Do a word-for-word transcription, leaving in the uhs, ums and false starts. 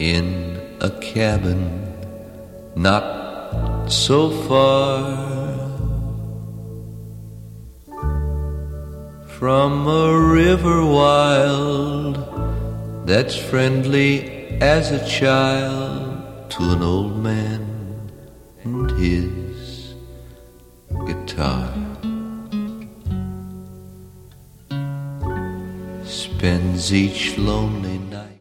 in a cabin not so far from a river wild that's friendly as a child to an old man and his guitar. Spends each lonely night